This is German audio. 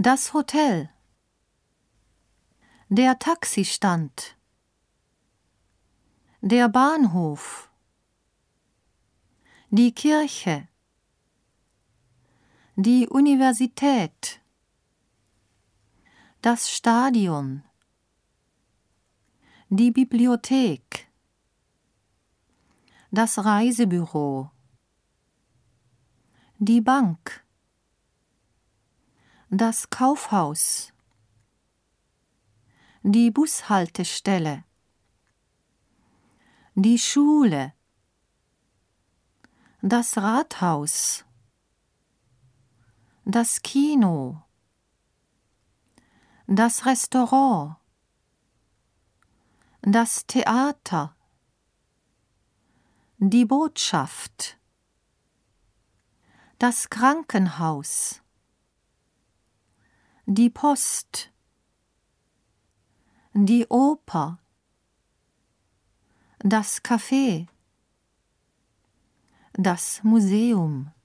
Das Hotel. Der Taxistand. Der Bahnhof. Die Kirche. Die Universität. Das Stadion. Die Bibliothek. Das Reisebüro. Die Bank. Das Kaufhaus. Die Bushaltestelle. Die Schule. Das Rathaus. Das Kino. Das Restaurant. Das Theater. Die Botschaft. Das Krankenhaus. Die Post. Die Oper. Das Café. Das Museum.